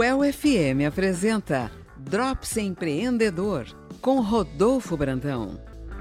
UEL-FM apresenta Drops Empreendedor, com Rodolfo Brandão.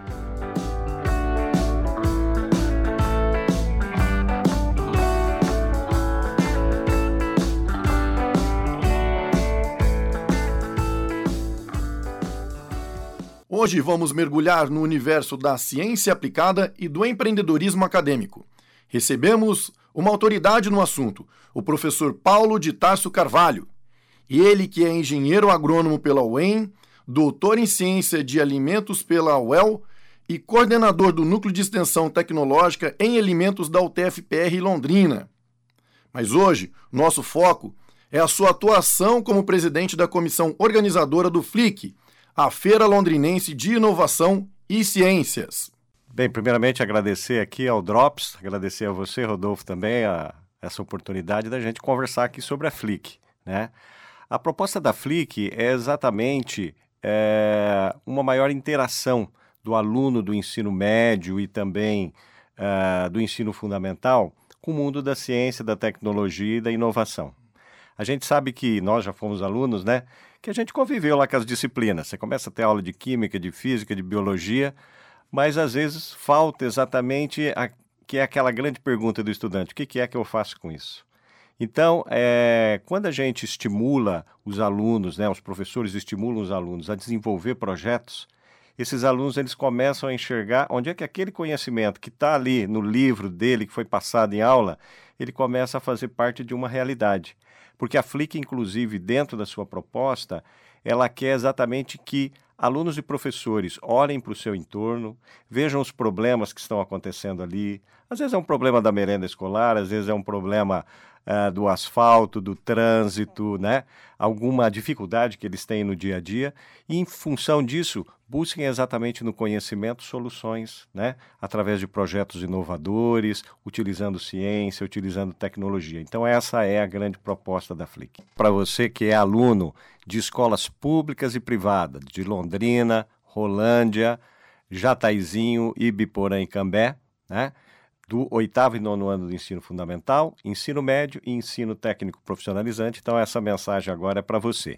Hoje vamos mergulhar no universo da ciência aplicada e do empreendedorismo acadêmico. Recebemos uma autoridade no assunto, o professor Paulo de Tarso Carvalho. Ele que é engenheiro agrônomo pela UEM, doutor em ciência de alimentos pela UEL e coordenador do Núcleo de Extensão Tecnológica em Alimentos da UTF-PR Londrina. Mas hoje, nosso foco é a sua atuação como presidente da comissão organizadora do FLIC, a Feira Londrinense de Inovação e Ciências. Bem, primeiramente agradecer aqui ao Drops, agradecer a você, Rodolfo, também essa oportunidade da gente conversar aqui sobre a FLIC, né? A proposta da FLIC é exatamente uma maior interação do aluno do ensino médio e também do ensino fundamental com o mundo da ciência, da tecnologia e da inovação. A gente sabe que nós já fomos alunos, né? Que a gente conviveu lá com as disciplinas. Você começa a ter aula de química, de física, de biologia, mas às vezes falta exatamente que é aquela grande pergunta do estudante: o que é que eu faço com isso? Então, quando a gente estimula os alunos, né, os professores estimulam os alunos a desenvolver projetos, esses alunos eles começam a enxergar onde é que aquele conhecimento que está ali no livro dele, que foi passado em aula, ele começa a fazer parte de uma realidade. Porque a FLIC, inclusive, dentro da sua proposta, ela quer exatamente que alunos e professores olhem para o seu entorno, vejam os problemas que estão acontecendo ali. Às vezes é um problema da merenda escolar, às vezes é um problema do asfalto, do trânsito, né? Alguma dificuldade que eles têm no dia a dia. E, em função disso, busquem exatamente no conhecimento soluções, né? Através de projetos inovadores, utilizando ciência, utilizando tecnologia. Então, essa é a grande proposta da FLIC. Para você que é aluno de escolas públicas e privadas, de Londrina, Rolândia, Jataizinho, Ibiporã e Cambé, né? Do 8º e 9º ano do ensino fundamental, ensino médio e ensino técnico profissionalizante. Então, essa mensagem agora é para você.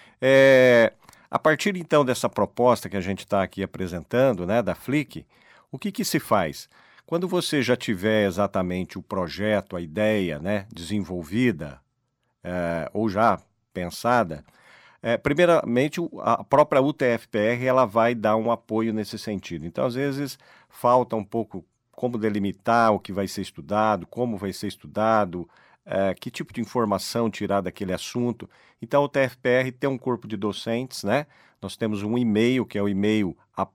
A partir, então, dessa proposta que a gente está aqui apresentando, né, da FLIC, o que se faz? Quando você já tiver exatamente o projeto, a ideia, né, desenvolvida ou já pensada, primeiramente, a própria UTF-PR ela vai dar um apoio nesse sentido. Então, às vezes, falta um pouco como delimitar o que vai ser estudado, como vai ser estudado, que tipo de informação tirar daquele assunto. Então, o UTF-PR tem um corpo de docentes, né? Nós temos um e-mail, que é o e-mail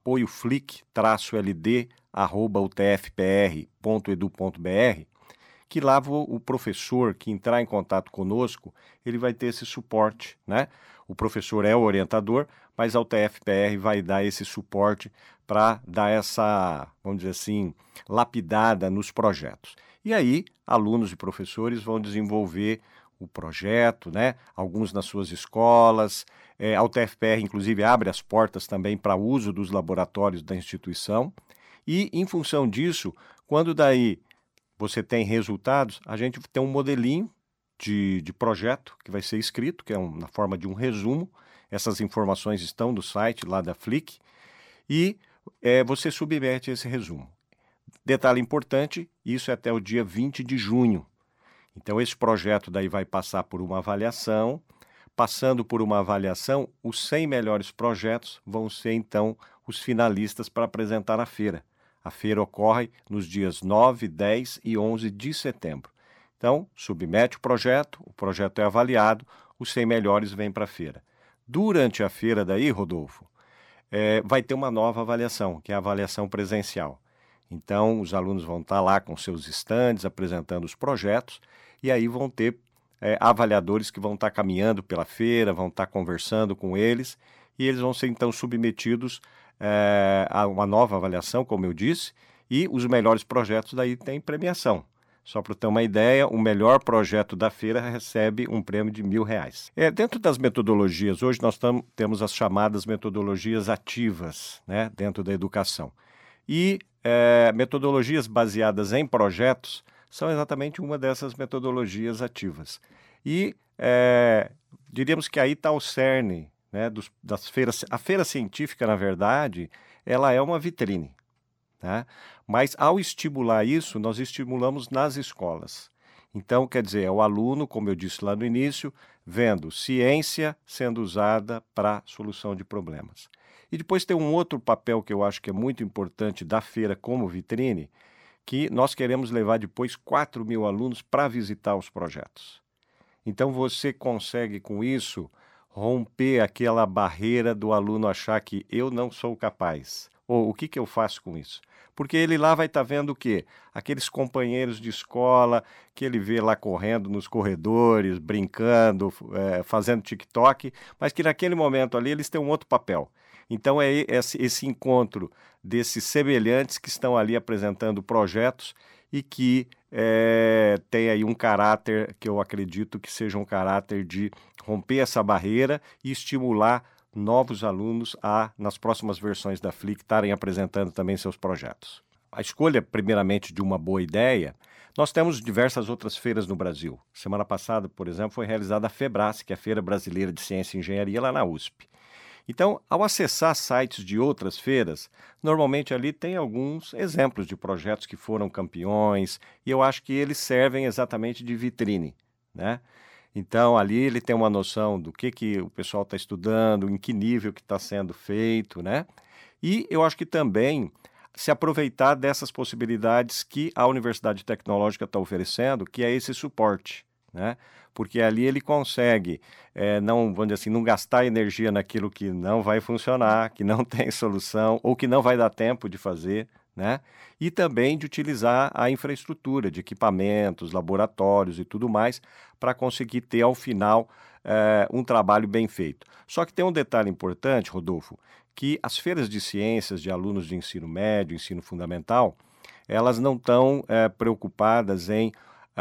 apoioflic-ld@utfpr.edu.br, que lá o professor que entrar em contato conosco, ele vai ter esse suporte, né? O professor é o orientador, mas a UTF-PR vai dar esse suporte para dar essa, vamos dizer assim, lapidada nos projetos. E aí, alunos e professores vão desenvolver o projeto, né? Alguns nas suas escolas. A UTF-PR, inclusive, abre as portas também para uso dos laboratórios da instituição. E, em função disso, quando daí você tem resultados, a gente tem um modelinho de projeto que vai ser escrito, que é na forma de um resumo. Essas informações estão no site lá da FLIC e você submete esse resumo. Detalhe importante, isso é até o dia 20 de junho. Então, esse projeto daí vai passar por uma avaliação. Passando por uma avaliação, os 100 melhores projetos vão ser, então, os finalistas para apresentar na feira. A feira ocorre nos dias 9, 10 e 11 de setembro. Então, submete o projeto é avaliado, os 100 melhores vêm para a feira. Durante a feira daí, Rodolfo, vai ter uma nova avaliação, que é a avaliação presencial. Então, os alunos vão estar lá com seus estandes, apresentando os projetos, e aí vão ter avaliadores que vão estar caminhando pela feira, vão estar conversando com eles, e eles vão ser, então, submetidos a uma nova avaliação, como eu disse, e os melhores projetos daí têm premiação. Só para ter uma ideia, o melhor projeto da feira recebe um prêmio de R$1.000. Dentro das metodologias, hoje nós temos as chamadas metodologias ativas, né, dentro da educação. E metodologias baseadas em projetos são exatamente uma dessas metodologias ativas. E diríamos que aí está o cerne, né, das feiras. A feira científica, na verdade, ela é uma vitrine, né? Mas ao estimular isso, nós estimulamos nas escolas. Então, quer dizer, é o aluno, como eu disse lá no início, vendo ciência sendo usada para solução de problemas. E depois tem um outro papel que eu acho que é muito importante da feira como vitrine, que nós queremos levar depois 4.000 alunos para visitar os projetos. Então você consegue com isso romper aquela barreira do aluno achar que eu não sou capaz. Ou o que eu faço com isso? Porque ele lá vai estar vendo o quê? Aqueles companheiros de escola que ele vê lá correndo nos corredores, brincando, fazendo TikTok, mas que naquele momento ali eles têm um outro papel. Então é esse encontro desses semelhantes que estão ali apresentando projetos e que tem aí um caráter que eu acredito que seja um caráter de romper essa barreira e estimular novos alunos a, nas próximas versões da Flick, estarem apresentando também seus projetos. A escolha, primeiramente, de uma boa ideia, nós temos diversas outras feiras no Brasil. Semana passada, por exemplo, foi realizada a FEBRAS, que é a Feira Brasileira de Ciência e Engenharia, lá na USP. Então, ao acessar sites de outras feiras, normalmente ali tem alguns exemplos de projetos que foram campeões, e eu acho que eles servem exatamente de vitrine, né? Então, ali ele tem uma noção do que o pessoal está estudando, em que nível que está sendo feito, né? E eu acho que também se aproveitar dessas possibilidades que a Universidade Tecnológica está oferecendo, que é esse suporte, né? Porque ali ele consegue, não, vamos dizer assim, não gastar energia naquilo que não vai funcionar, que não tem solução ou que não vai dar tempo de fazer, né? E também de utilizar a infraestrutura de equipamentos, laboratórios e tudo mais para conseguir ter, ao final, um trabalho bem feito. Só que tem um detalhe importante, Rodolfo, que as feiras de ciências de alunos de ensino médio, ensino fundamental, elas não estão preocupadas em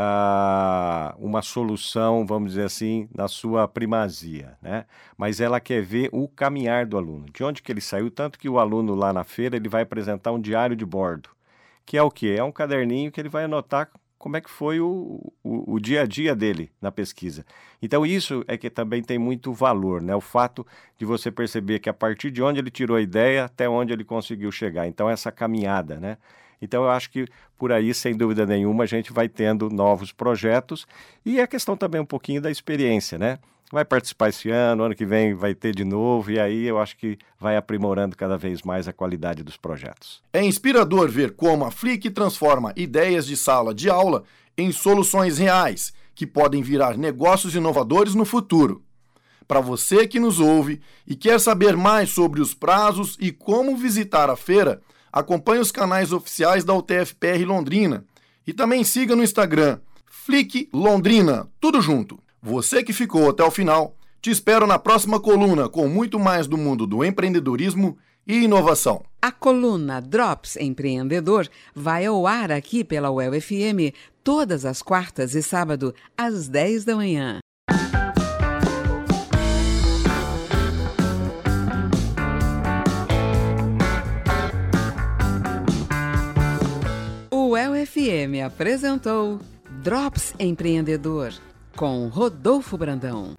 uma solução, vamos dizer assim, na sua primazia, né? Mas ela quer ver o caminhar do aluno, de onde que ele saiu, tanto que o aluno lá na feira ele vai apresentar um diário de bordo, que é o quê? É um caderninho que ele vai anotar como é que foi o dia a dia dele na pesquisa. Então isso é que também tem muito valor, né? O fato de você perceber que a partir de onde ele tirou a ideia até onde ele conseguiu chegar. Então essa caminhada, né? Então eu acho que por aí, sem dúvida nenhuma, a gente vai tendo novos projetos e a questão também um pouquinho da experiência, né? Vai participar esse ano que vem vai ter de novo, e aí eu acho que vai aprimorando cada vez mais a qualidade dos projetos. É inspirador ver como a Flick transforma ideias de sala de aula em soluções reais, que podem virar negócios inovadores no futuro. Para você que nos ouve e quer saber mais sobre os prazos e como visitar a feira, acompanhe os canais oficiais da UTF-PR Londrina e também siga no Instagram, Flick Londrina, tudo junto. Você que ficou até o final, te espero na próxima coluna com muito mais do mundo do empreendedorismo e inovação. A coluna Drops Empreendedor vai ao ar aqui pela UEL-FM todas as quartas e sábado às 10 da manhã. O UEL-FM apresentou Drops Empreendedor com Rodolfo Brandão.